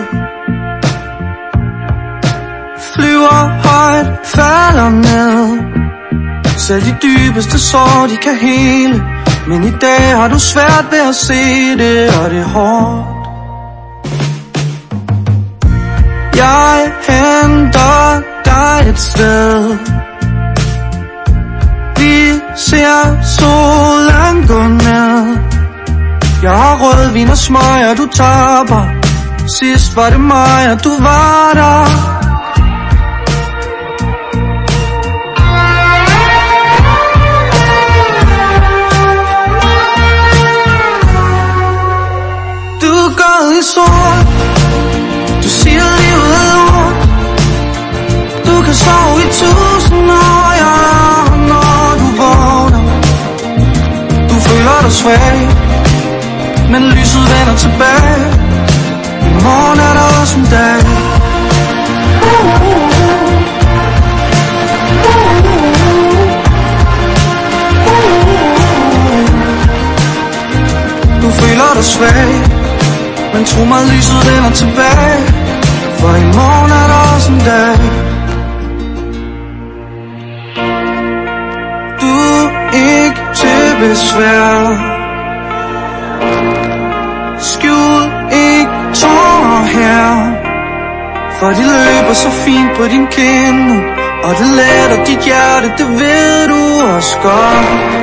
Flyver højt, falder ned. Selv de dybeste sår, de kan hele. Men i dag har du svært ved at se det, og det er hårdt. Jeg henter dig et sted. Vi ser solen gå ned. Jeg har rødvin og smøger, du taber. Sidst var det mig, og du var der. Du går i sort. Du siger livet er lort. Du kan sove i 1000 år, ja, når du vågner. Du føler dig svag, men lyset vender tilbage. I morgen er der også en dag. Du føler dig svag, men tro mig, lyset vender tilbage. For i morgen er der også en dag. Du er ikke til besvær. Skjul ikke tårer her. For de løber så fint på din kind. Og det letter dit hjerte, det ved du også godt.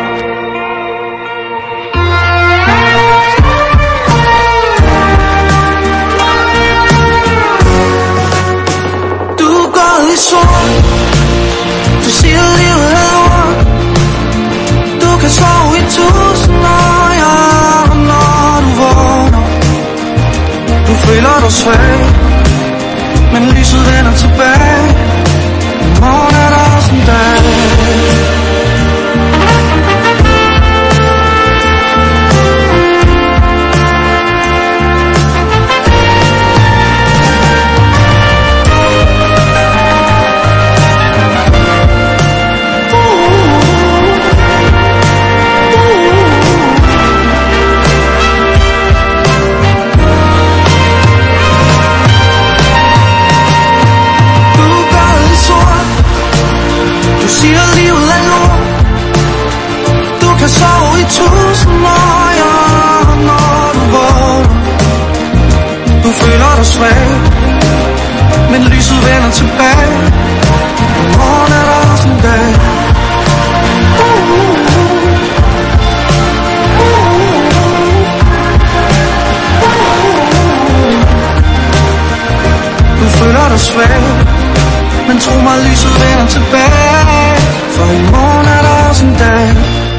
Du siger livet er lort. Du kan sove i 1000 år, ja, når du vågner. Du føler dig svag, men lyset vender tilbage. I morgen er der også en dag. Sove i 1000 år, ja, når du vågner. Du føler dig svag, men lyset vender tilbage. I morgen er der også en dag. Du føler dig svag, men tro mig, lyset vender tilbage. For i morgen er der også en dag.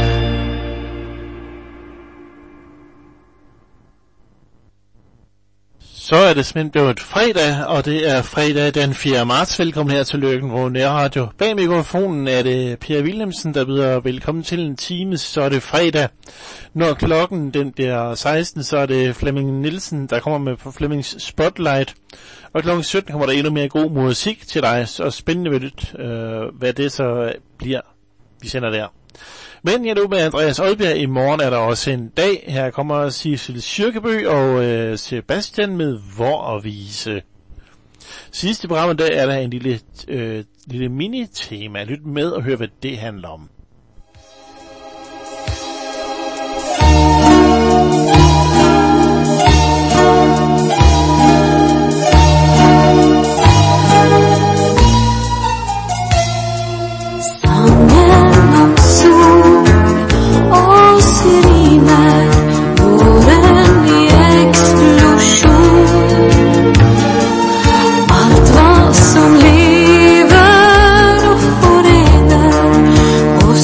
Så er det simpelthen blevet fredag, og det er fredag den 4. marts. Velkommen her til Løkken på Nærradio. Bag mikrofonen er det Per Wilhelmsen, der byder velkommen til en time, så er det fredag. Når klokken den bliver 16, så er det Flemming Nielsen, der kommer med på Flemmings Spotlight. Og klokken 17 kommer der endnu mere god musik til dig, så spændende ved det, hvad det så bliver, vi sender der. Men jeg er nu med Andreas Oddbjerg. I morgen er der også en dag. Her kommer Sissel Kyrkjebø og Sebastian med Hvor og Vise. Sidste program der er der en lille mini-tema. Lyt med og hør, hvad det handler om. Allt vad som lever och forenar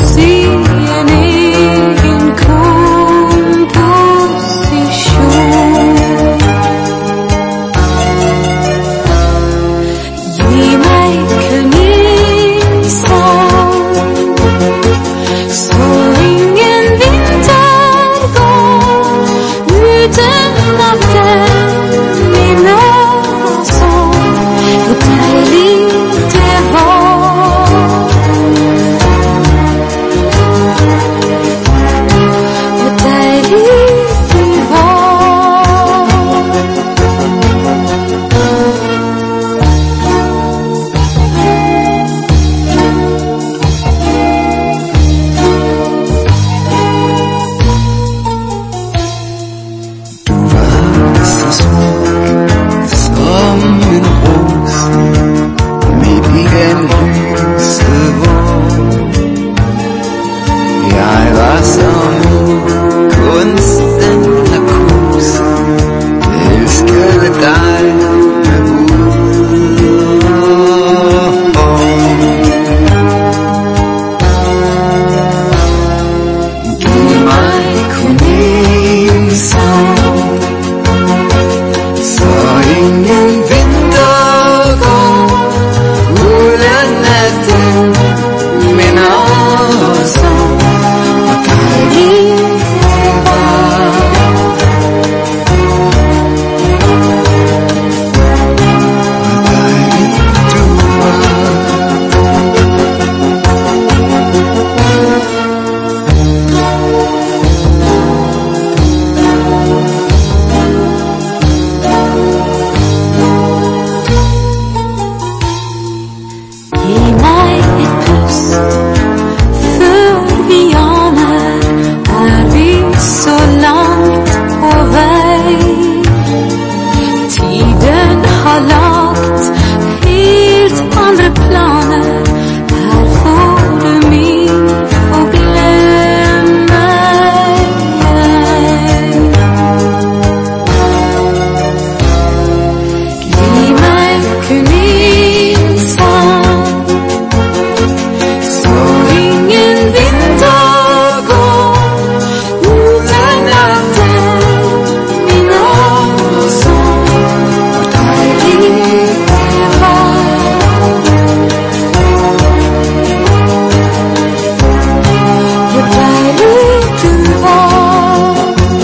har lagt helt andre planer. Här får du min och glöm mig. Giv mig kunissan så ingen vind tar går under natten. Min avsång tar lite var. Jag där ute var.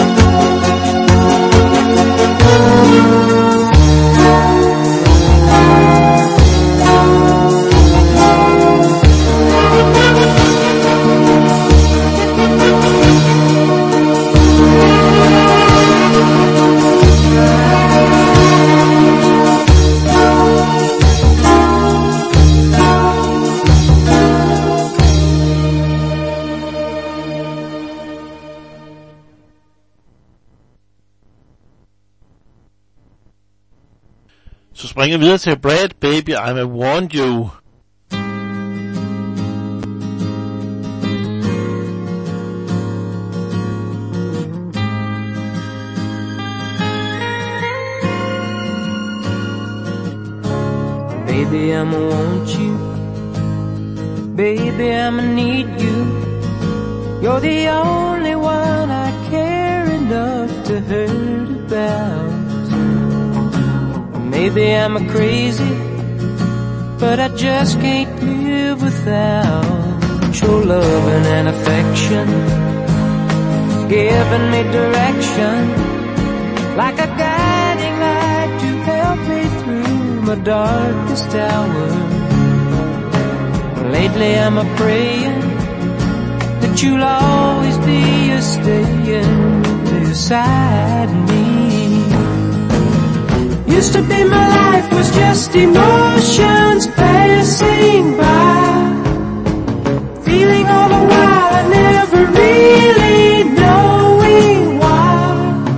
Så springer vi videre til Brad, Baby, I'm a warned you. Baby, I'ma want you. Baby, I'ma need you. You're the only one I care enough to hurt about. Maybe I'm a crazy, but I just can't live without your loving and affection, giving me direction, like a guiding light to help me through my darkest hour. Lately I'm a-praying that you'll always be a-staying beside me. Used to be my life was just emotions passing by, feeling all the while I never really knowing why.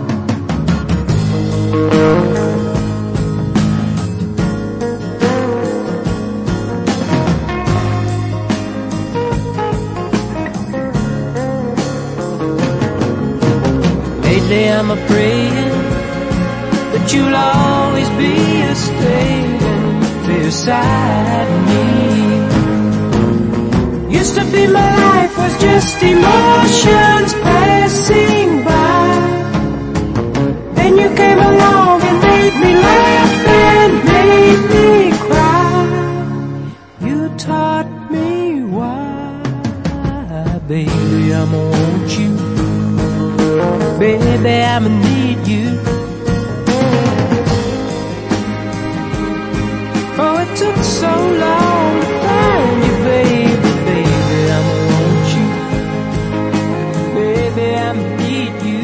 Lately I'm a-praying that you'll always be a-staying beside me. Used to be my life was just emotions passing by. Then you came along and made me laugh and made me cry. You taught me why. Baby, I'ma want you. Baby, I'ma need you. Oh, it took so long to find you, baby, baby, I'ma want you. Baby, I'ma need you.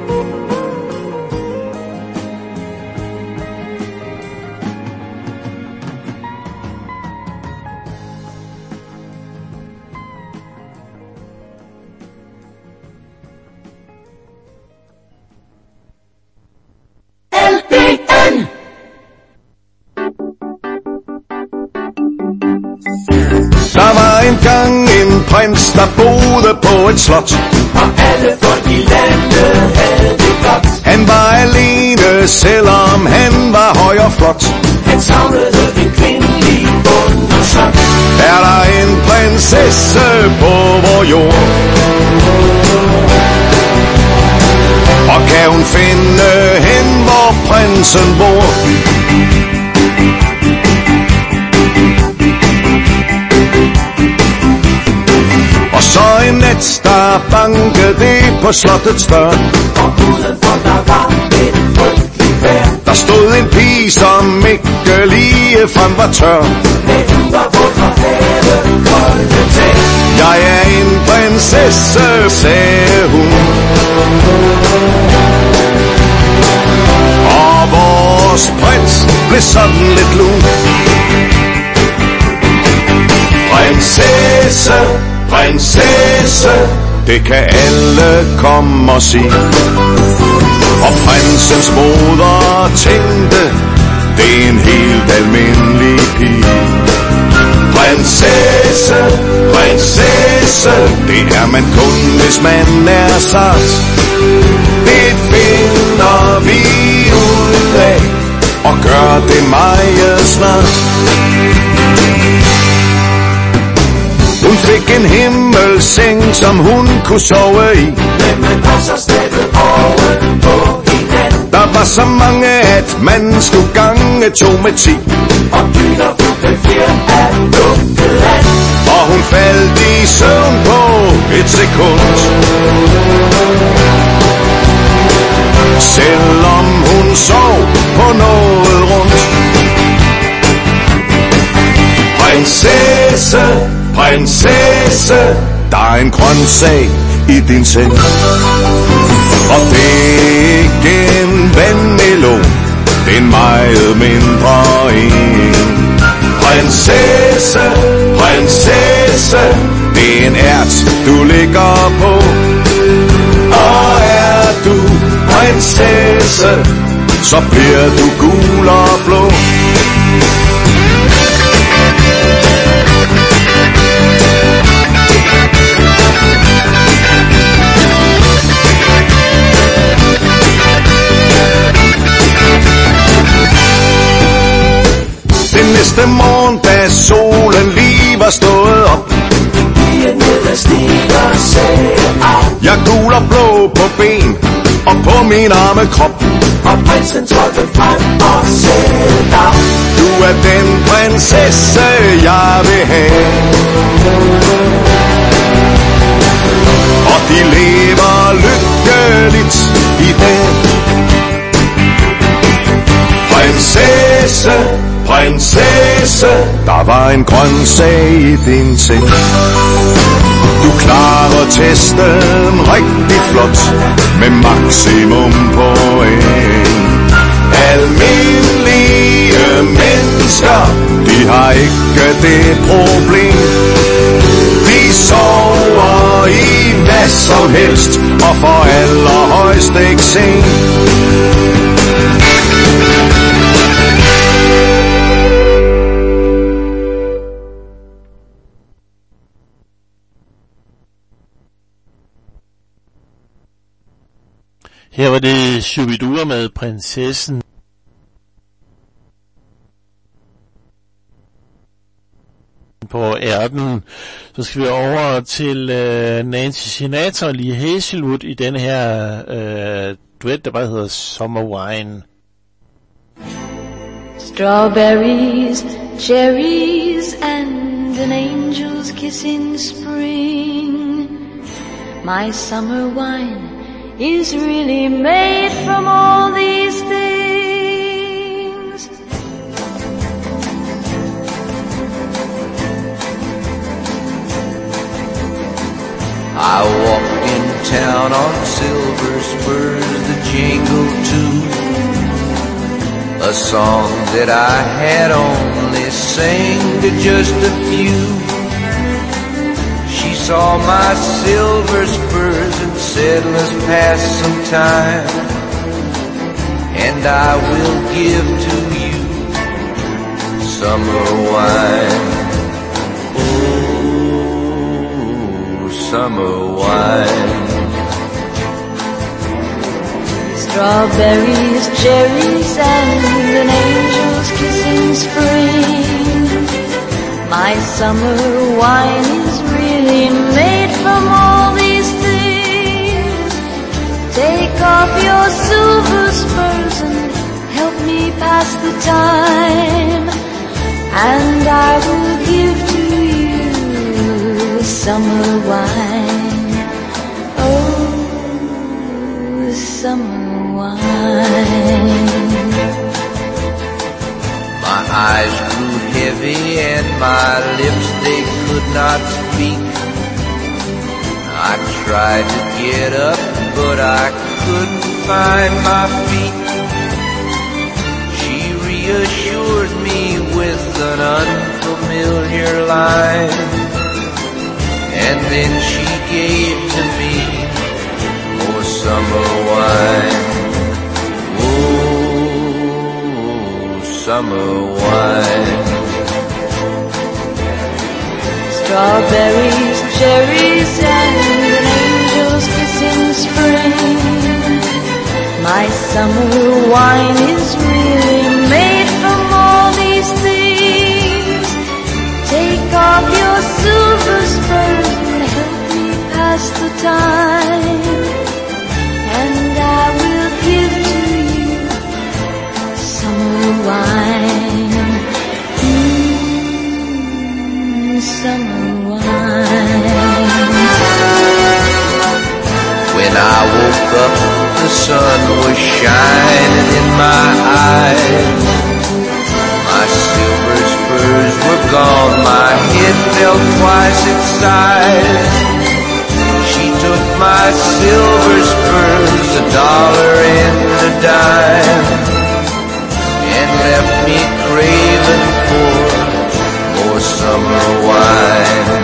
Der var engang en prins, der boede på et slot, og alle folk i landet havde det godt. Han var alene, selvom han var høj og flot. Han savnede en kvindelig undersåt. Er der en prinsesse på vor jord, og kan hun finde hen, hvor prinsen bor? Og så en nat, der bankede det på slottets dør, og udenfor der var et frygteligt vejr. Der stod en pige, som ikke lige frem var tør. Med huder på fra havet, kolde tag. Jeg er en prinsesse, sagde hun, og vores prins blev sådan lidt lun. Prinsesse, prinsesse, det kan alle komme og sige. Og prinsens moder tænkte, det er en Prinsesse, det er man kun, hvis man er sart. Det finder vi ud af, og gør det meget snart. Hun fik en himmelseng, som hun kunne sove i. Men man passer stadig oven på hinanden. Der var så mange, at man skulle gange 2 med 10. Og dyner fulgte fjer af lukket land. Og hun faldt i søvn på et sekund. Selvom hun sov på noget rundt. Prinsesse, prinsesse, der er en grøn sag i din seng. Og det er ikke en vandmelon, det er en meget mindre en. Prinsesse, prinsesse, det er en ært, du ligger på. Og er du prinsesse, så bliver du gul og blå. Den næste morgen, da solen lige var stået op, Pigen ned ad stiger sagde af. jeg gul og blå på ben og på min arme krop. Og prinsen trådte frem og sagde navn. Du er den prinsesse, jeg vil have. Og de lever lykkeligt i dag. Prinsesse, prinsesse, der var en grøn sag i din seng. Du klarer testen rigtig flot med maksimum point. Almindelige mennesker, de har ikke det problem. De sover i hvad som helst og får allerhøjst eksem. Her var det Shubidua med Prinsessen. På ærten. Så skal vi over til Nancy Sinatra og Lee Hazelwood i denne her duet, der bare hedder Summer Wine. Strawberries, cherries, and an angel's kiss in spring. My summer wine is really made from all these things. I walked in town on silver spurs that jingle too, a song that I had only sang to just a few. She saw my silver spurs and said, let's pass some time, and I will give to you summer wine. Oh, summer wine. Strawberries, cherries, and an angel's kiss in spring. My summer wine is really made from all these things. Take off your silver spurs and help me pass the time, and I will give to you summer wine. Oh, summer wine. My eyes grew heavy and my lips, they could not speak. I tried to get up, but I couldn't find my feet. She reassured me with an unfamiliar line, and then she gave to me more summer wine. Oh, summer wine. Strawberries, cherries, and an angel's kiss in spring. My summer wine is really made from all these things. Take off your silver spurs and help me pass the time, and I will give to you summer wine. Summer wine. When I woke up, the sun was shining in my eyes. My silver spurs were gone, my head felt twice its size. She took my silver spurs, $1 and a dime, and left me craving for more summer wine.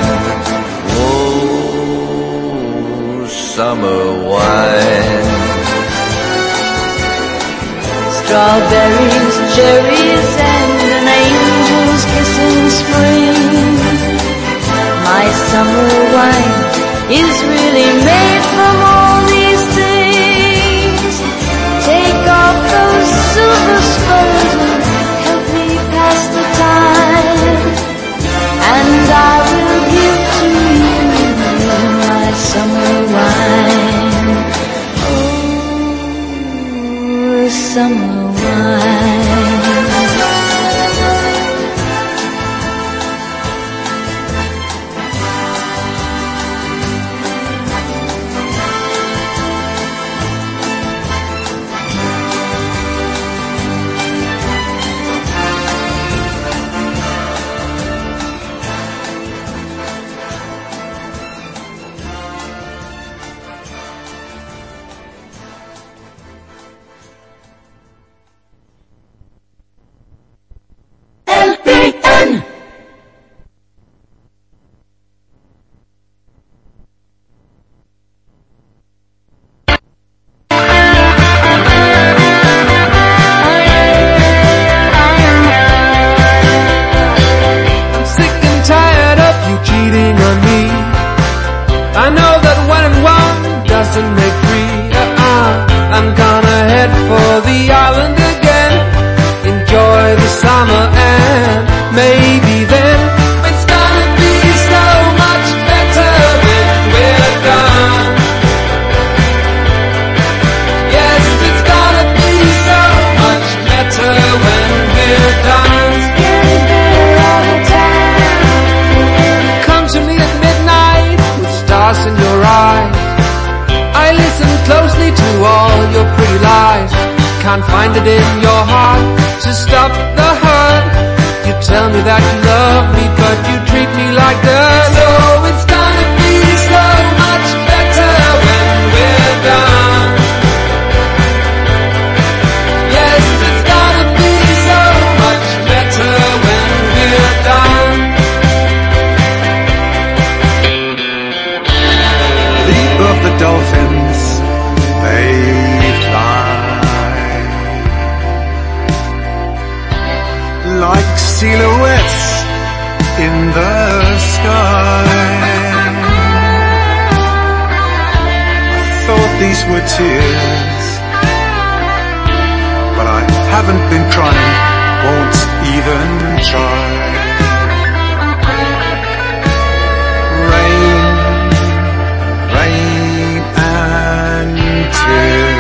Oh, summer wine. Strawberries, cherries, and an angel's kiss in spring. My summer wine is really made from all these things. Take off those silver spurs and help me pass the time, and I will give to you my summer wine. Oh, summer wine. Can't find it in your heart to stop the hurt. You tell me that you love me, but you treat me like dirt. So it's gonna be so much better when we're done. Yes, it's gonna be so much better when we're done. Leap of the dolphins, they fly like silhouettes in the sky. I thought these were tears, but I haven't been crying, won't even try. Rain, rain and tears.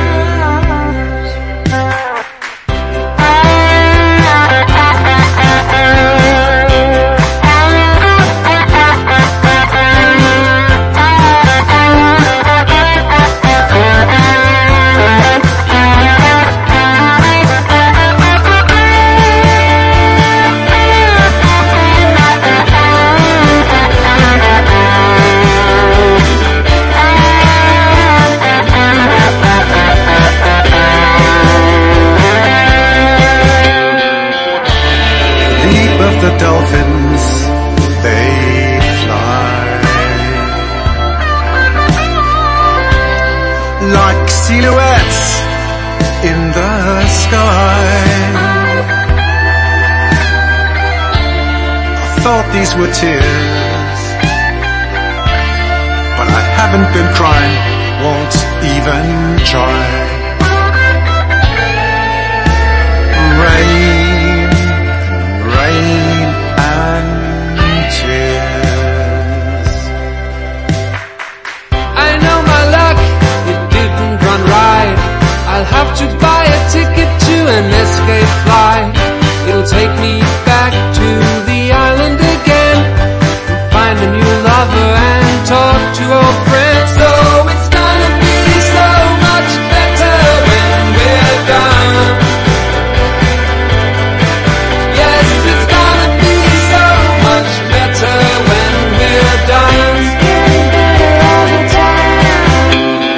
The dolphins, they fly like silhouettes in the sky. I thought these were tears, haven't been crying, won't even try. Rain, rain and tears. I know my luck, it didn't run right. I'll have to buy a ticket to an escape flight. It'll take me back to the island again, find a new lover and talk to old friends. So it's gonna be so much better when we're done. Yes, it's gonna be so much better when we're done. It's getting better all the time.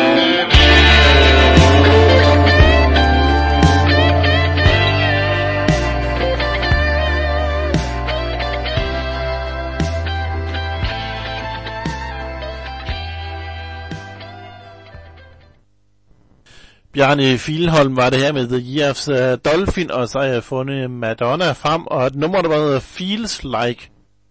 Bjarne Fielholm var det her med The Year of the Dolphin, og så har jeg fundet Madonna frem, og et nummer, der hedder Feels Like.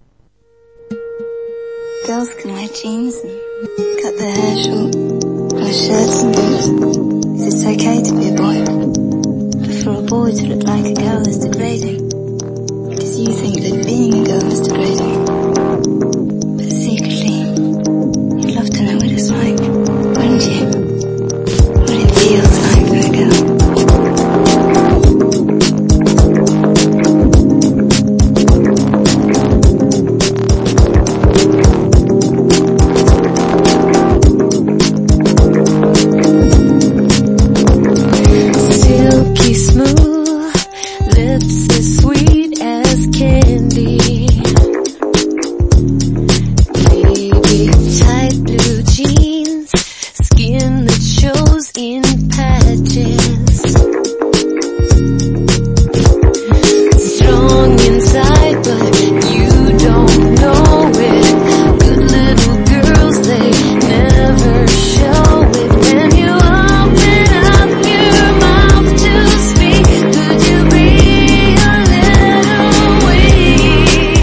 Girls can wear jeans and cut their hair short, wear shirts and boots. Is it okay to be a boy? But for a boy to look like a girl is degrading, because you think that being a girl is degrading. But secretly, you'd love to know what it's like, wouldn't you? What it feels like for a girl. Silky smooth, lips as sweet as candy. Baby, tight blue jeans, skin that shows in patches. Strong inside, but you don't know it. Good little girls, they never show it. When you open up your mouth to speak, could you be a little weak?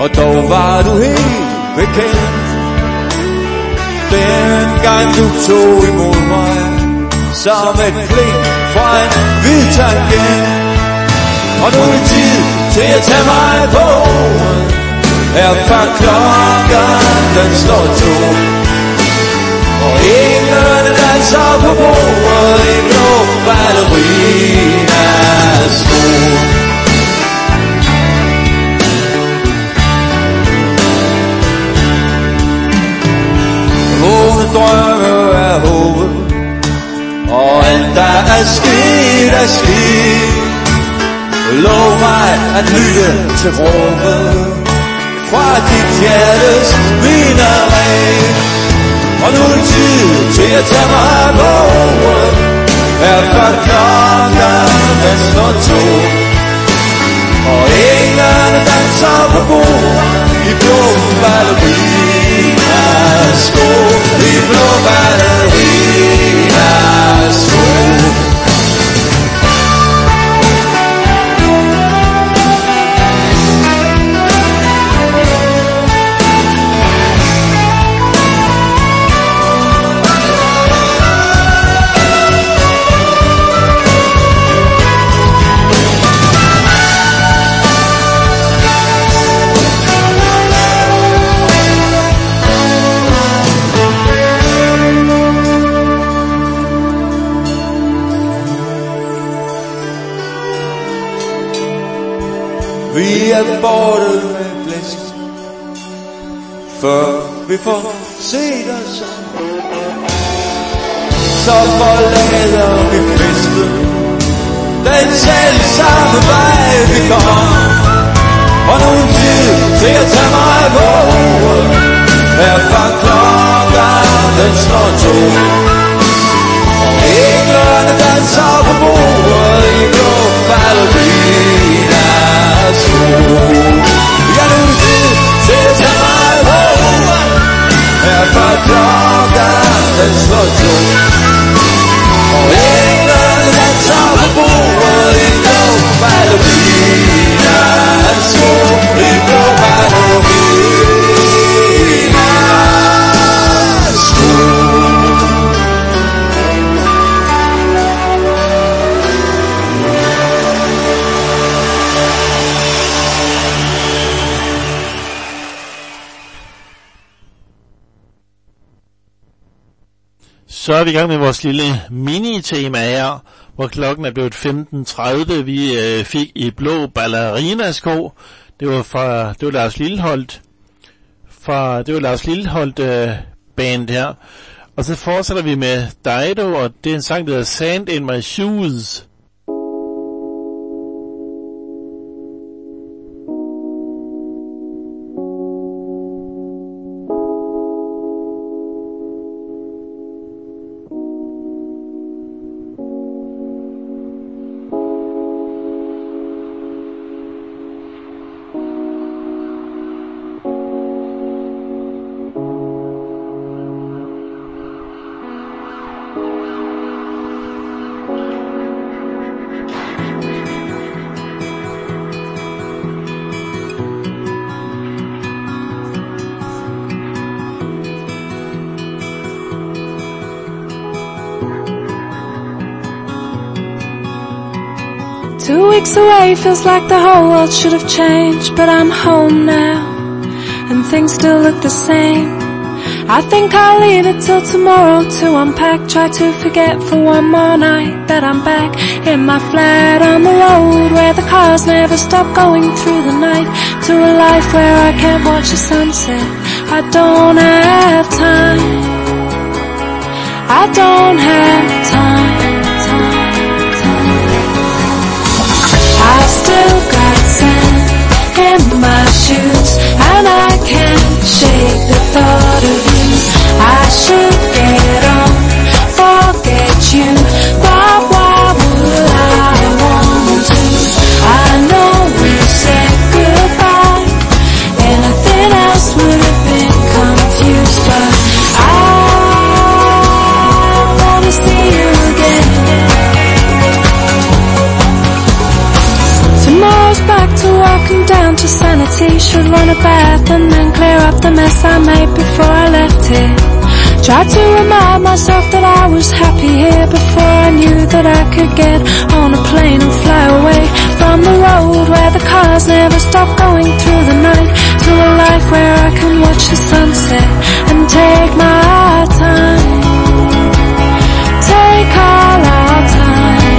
og dog var du helt bekendt. Dengang du tog imod mig som et blink fra en hvid tangent. Og nu er tid til at tage mig på ordet. Her fra klokken den slår 2, og englene danser på bordet i blå ballerinasko. Vågne drømme er håbet, og alt der er sket er sket. Lov mig at lytte til råbet fra dit hjertes minaret. Og nu er tid til at tage mig på ordet. Her fra klokken den slår 2, og englene danser på bordet i blå ballerinasko. I blå ballerinasko. Vi er borte med blæst, før vi får set os. Så forlader vi festen, den selv samme vej vi kom. Og nu er tid til at tage mig på ordet. Her fra klokken den slår 2, og englene danser på bordet i blå ballerinasko. Ja, nu er tid til at tage mig på ordet. Her fra klokken den slår 2, og englene danser på bordet i blå ballerinasko. I blå ballerinasko. Så er vi i gang med vores lille mini-tema her, hvor klokken er blevet 15.30. Vi fik i blå ballerinasko. Det var Lars Lilleholdt. Det var Lars Lilleholdt band her. Og så fortsætter vi med Dido, og det er en sang, der hedder Sand in My Shoes. Weeks away feels like the whole world should have changed, but I'm home now and things still look the same. I think I'll leave it till tomorrow to unpack, try to forget for one more night that I'm back in my flat on the road where the cars never stop going through the night, to a life where I can't watch the sunset. I don't have time, I don't have time. I still got sand in my shoes, and I can't shake the thought of you. I should get on, forget you, but why would I want to? I know we said goodbye, anything else would have been confused, but I wanna see you again. Tomorrow's back to walking down to sanity, should run a bath and then clear up the mess I made before I left here. Tried to remind myself that I was happy here before I knew that I could get on a plane and fly away from the road where the cars never stop going through the night, to a life where I can watch the sunset and take my time. Take all our time.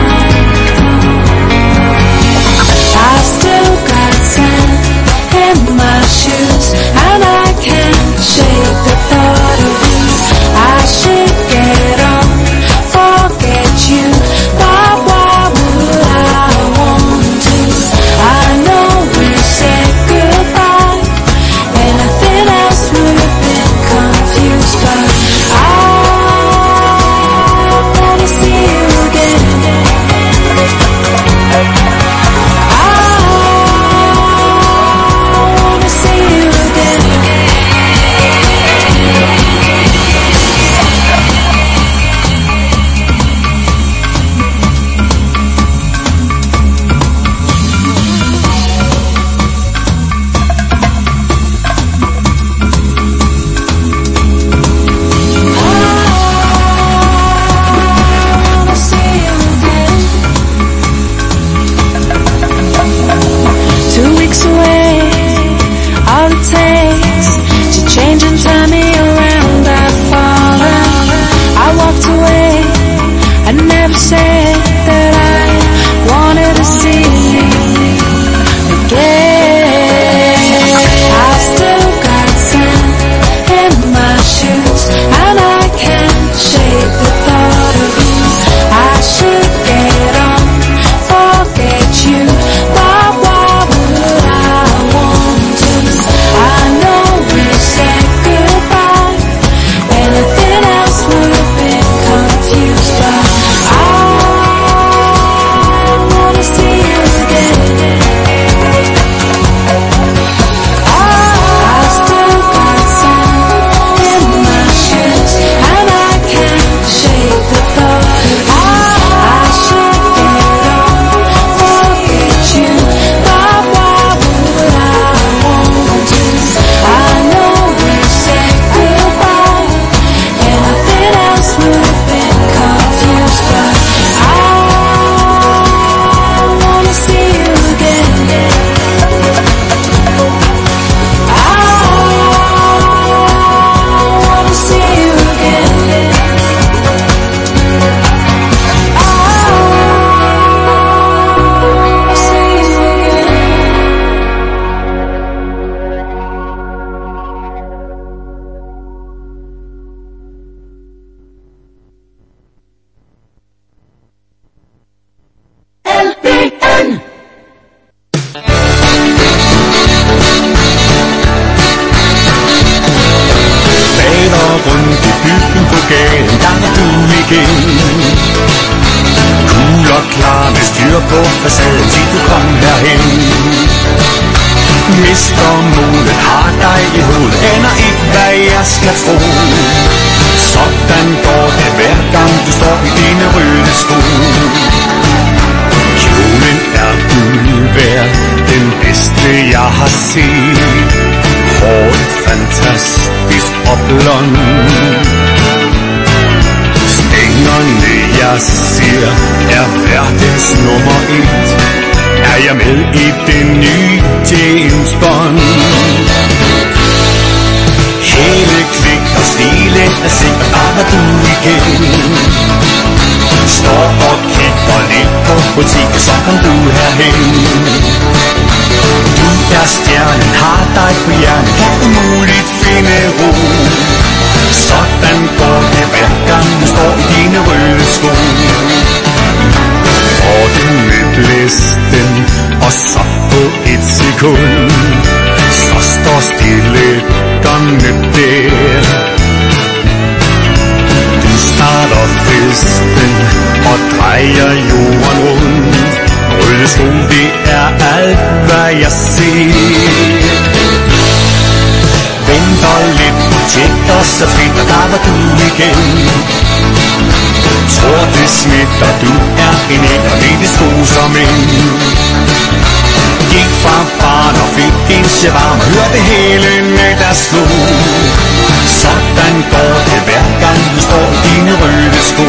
I still got sand in my shoes and I can't shake the thought of you. I should get on, forget you, but why would I want to? I know we said goodbye, anything else would have been confused, but I wanna see you again. så fint, og der var du igen. Tror det smitter, du er en æg, og det sko som en. Gik fra barn og fik mens jeg varmer, hør det hele der slog. Sådan går det hver gang du står i dine røde sko.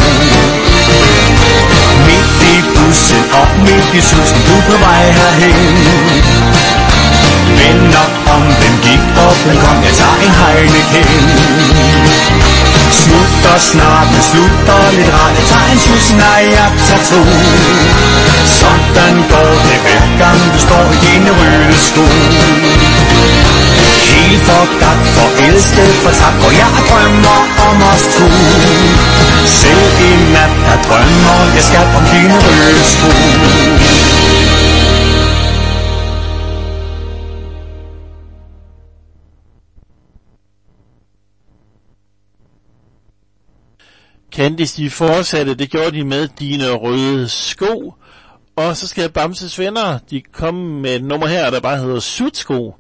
Midt i bussen og midt i susen, du på vej herhen. Vend op om den gik op, den kom, jeg tager en Heineken. Smutter snart, men slutter lidt rart, jeg tager en tusind, nej, jeg tager to. Sådan går det hver gang du står i dine røde sko. Helt forgabt, forelsket, fortabt, og jeg drømmer om os to. Selv i nat, der drømmer jeg skal om dine røde sko. Candice, de fortsatte, det gjorde de med dine røde sko. Og så skal Bamses venner, de komme med et nummer her, der bare hedder Sutsko.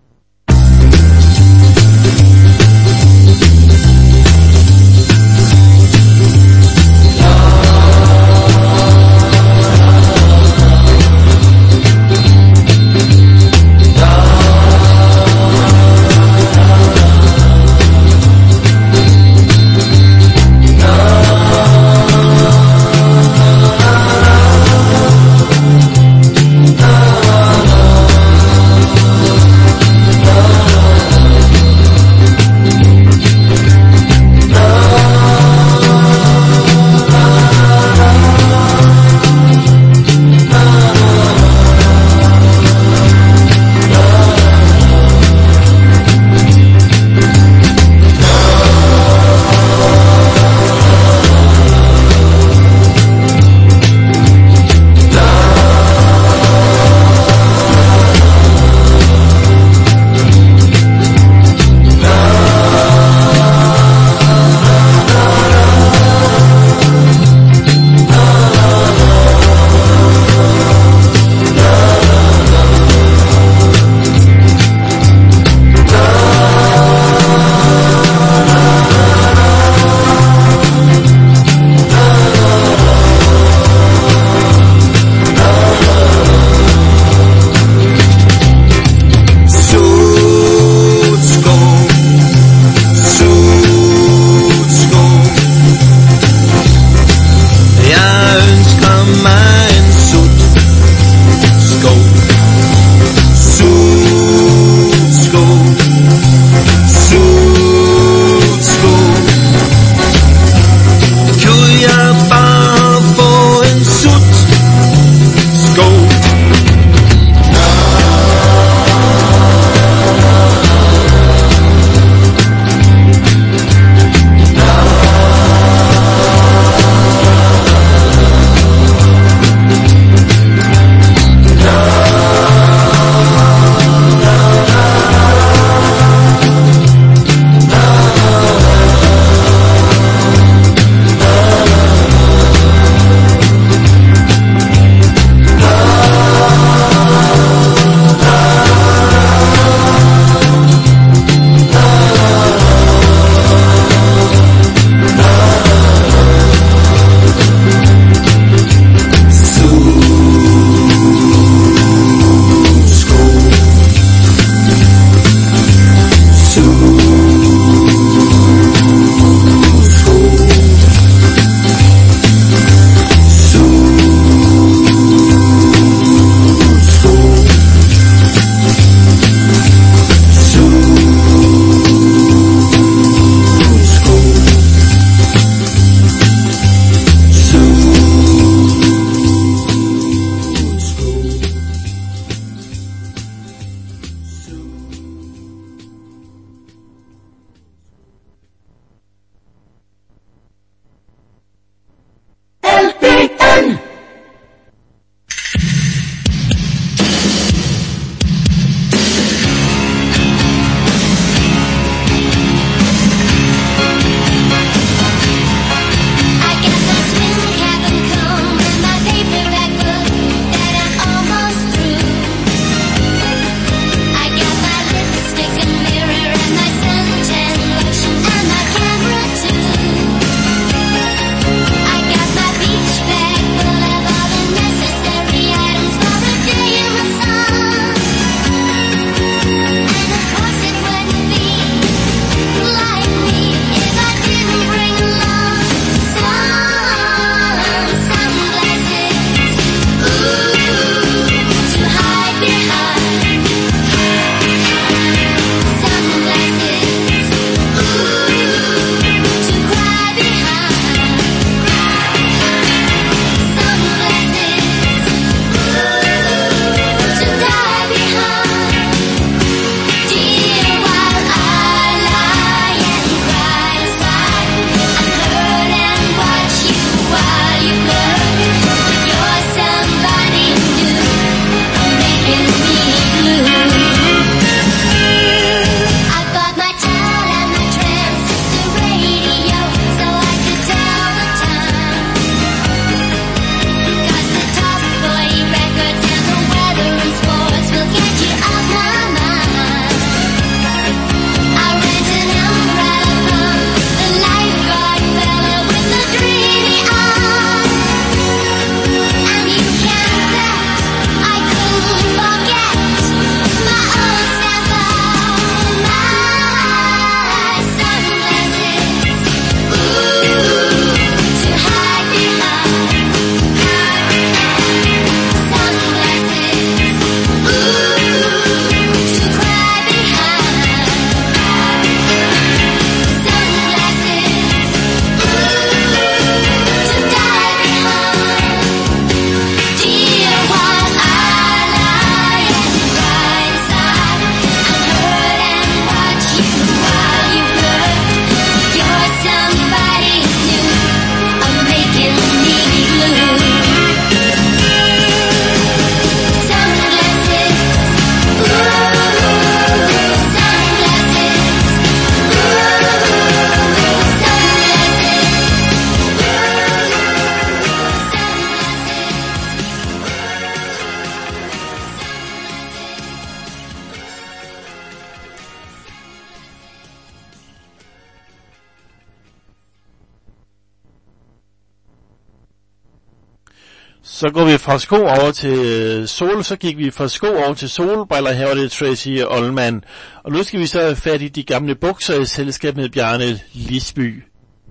Så går vi fra sko over til så gik vi fra sko over til solbriller. Her var det Tracy Ullman. Og nu skal vi så have fat i de gamle bukser i selskab med Bjarne Lisby.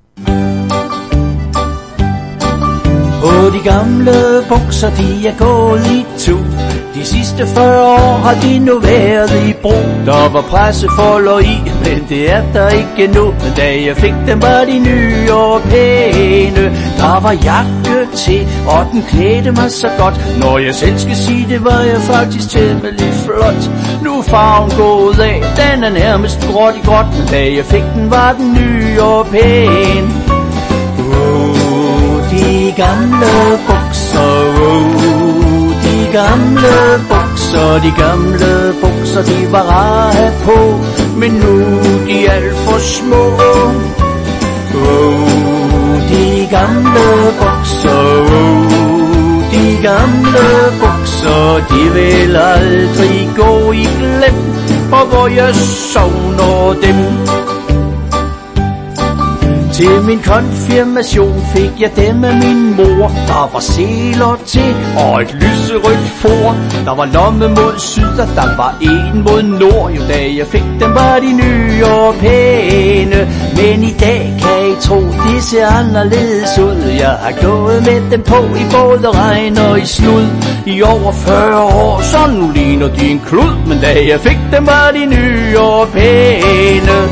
Og de gamle bukser, de er gået i tu. De sidste 40 år har de nu været i brug. Der var pressefolder i, men det er der ikke nu. Men da jeg fik dem, var de nye og pæne. Der var jakke til, og den klædte mig så godt. Når jeg selv skal sige det, var jeg faktisk temmelig flot. Nu er farven gået af, den er nærmest gråt i gråt. Men da jeg fik den, var den nye og pæn. De gamle bukser, de gamle bukser, de gamle bukser, de var rare at have på, men nu er de alt for små. De gamle bukser, de gamle bukser, de vil aldrig gå i glem, og hvor jeg savner dem. Til min konfirmation fik jeg dem af min mor. Der var seler til og et lyserødt for. Der var lomme mod syd, og der var en mod nord. Jo, da jeg fik dem, var de nye og pæne. Men i dag kan I tro, de ser anderledes ud. Jeg har gået med dem på i både regn og i slud i over 40 år, så nu ligner de en klud. Men da jeg fik dem, var de nye og pæne.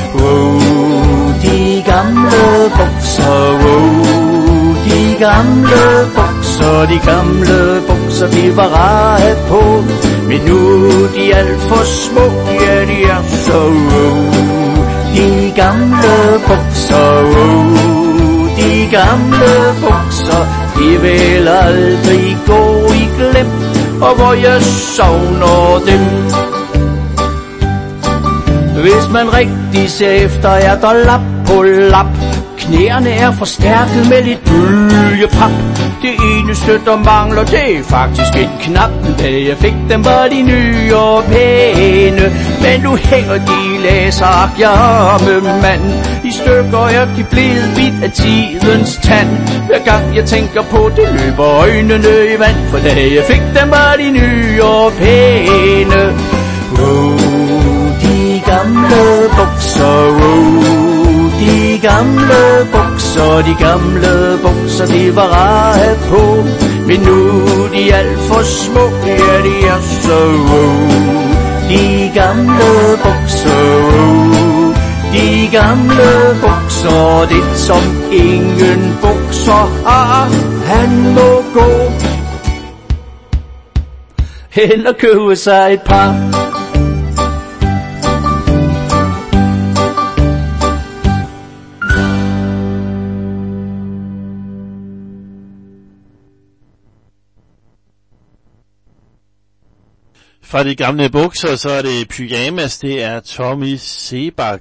De gamle bukser, de gamle bukser, de gamle bukser, de var rare at have på, men nu er de alt for små, ja de er så De gamle bukser, de gamle bukser, de vil aldrig gå i glem, og hvor jeg savner dem. Hvis man rigtig ser efter, er der lap på lap. Knæerne er forstærket med lidt bølgepap. Det eneste, der mangler, det er faktisk en knap. Da jeg fik dem, var de nye og pæne, men nu hænger de læser, jamme mand. I stykker er de blevet bidt af tidens tand. Hver gang jeg tænker på det, løber øjnene i vand. For da jeg fik dem, var de nye og pæne. De gamle bukser, de gamle bukser, de gamle bukser, de var rare at have på, men nu er de alt for små, ja de er så De gamle bukser, de gamle bukser, det som ingen bukser har, han må gå hen og købe sig et par. Fra de gamle bukser, så er det pyjamas, det er Tommy Sebak.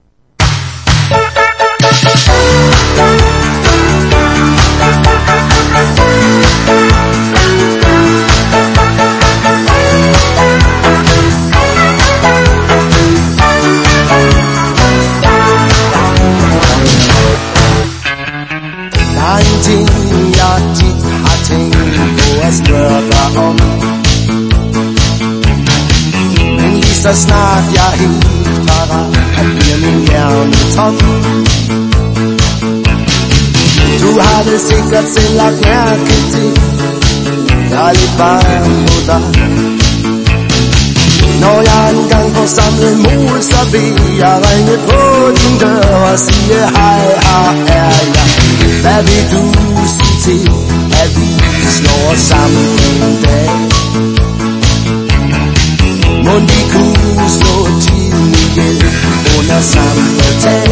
Der er en ting, jeg tit har tænkt på at spørge dig om. Men lige så snart jeg er helt parat, bliver min hjerne tom. Du har det sikkert selv lagt mærke til, jeg er lidt bange på dig. Når jeg engang får samlet mod, så vil jeg ringe på din dør og sige hej, her er jeg. Hvad vil du sige til, at vi slår os sammen en dag? Må vi kunne slå tiden ihjel under samme tag?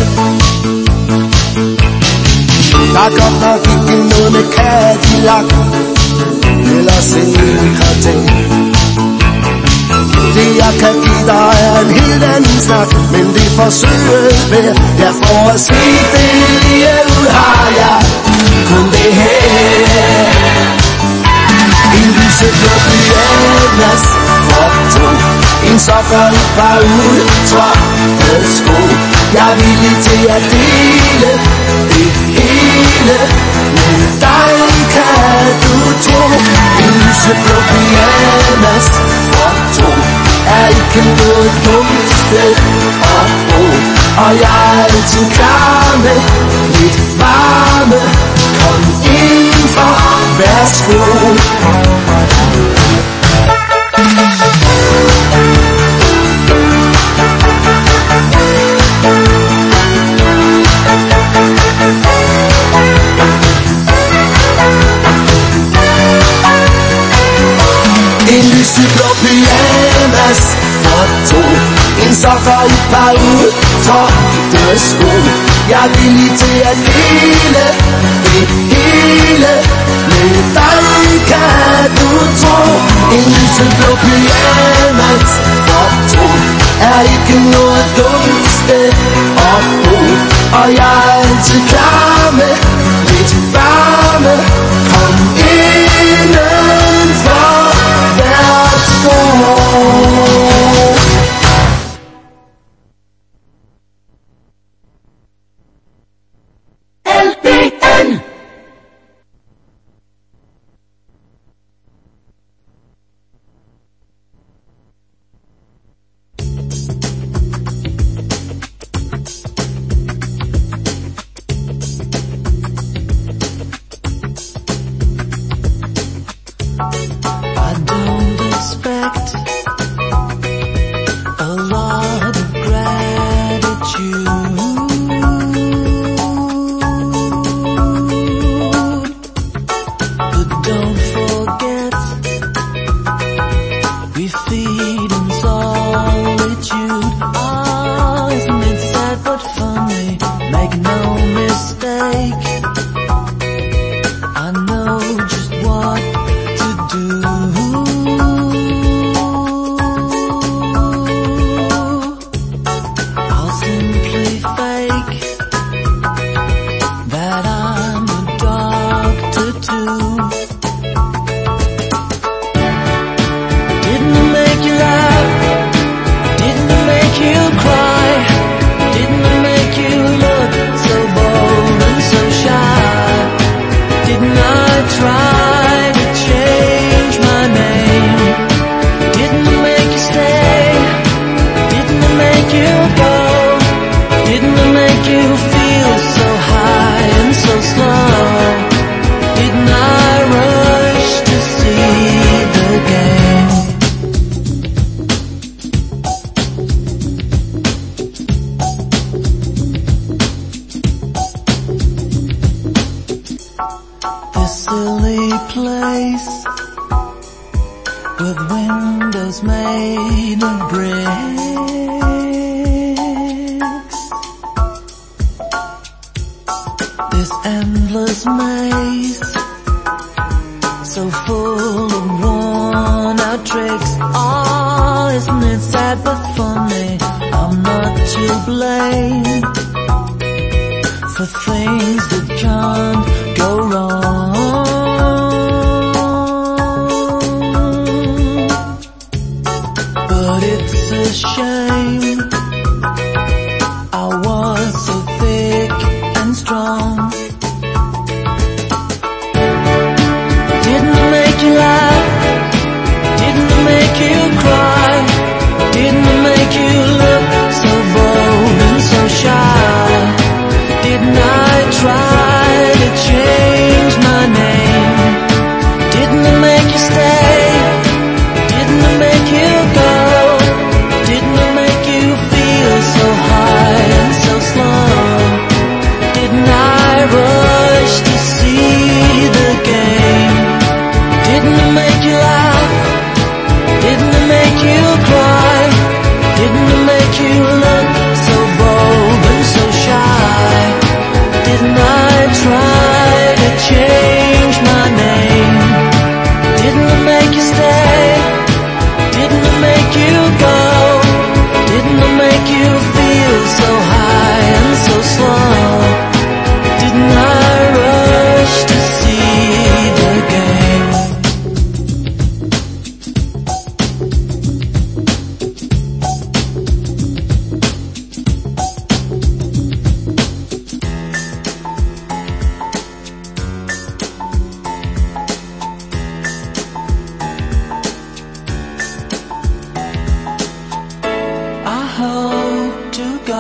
Der er godt nok ikke noget med Cadillac eller Secretary. Det jeg kan give dig er en helt anden snak, men det forsøges med. Jeg får at se det lige ud, har jeg kun det her. En lyseblå pyjamas for to, en sokker, et par ultratte sko. Jeg er villig til at dele det hele med dig, kan du tro? En lyseblå pyjamas for to er ikke noget dumt sted at bo. Og jeg er altid klar med lidt varme. Kom indenfor, værsgo. En lyseblå pyjamas for to. En sokker i et par udtørrede sko. Jeg er villig til at dele det hele med dig, kan du tro. En lyseblå pyjamas for to er ikke noget dumt sted at bo. Og jeg er altid klar med lidt varme. Kom indenfor, værsgo. Try to change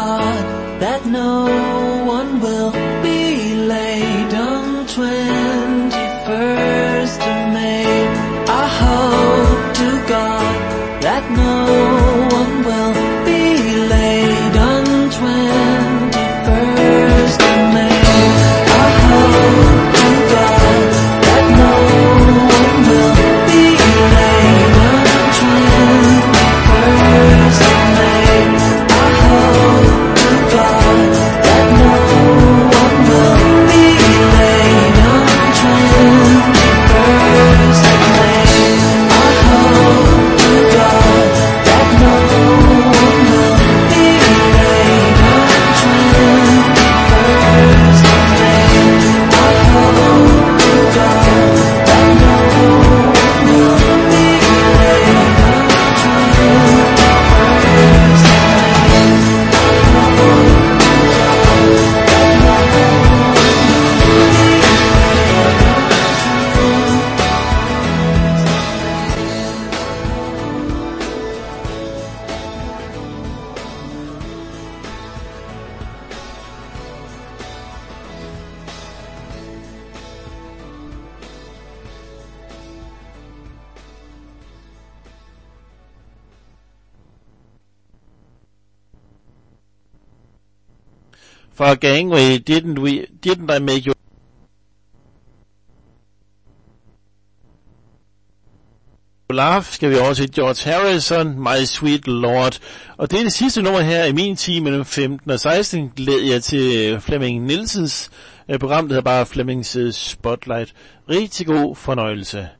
God that no one will be late on 21st of May. I hope to God that no one will be late on 21st of May. I hope to God that no one will be late on 21st of May. I hope to God that no one will be late on 21st of May. I hope to God that no one will be late on 21st of May. I hope to God that no one will be late on 21st of Fra Gangway, didn't I make you laugh, skal vi over til George Harrison, My Sweet Lord. Og det er det sidste nummer her i min time mellem 15 og 16. Glæder jeg til Flemming Nielsens program, der hedder bare Flemmings Spotlight. Rigtig god fornøjelse.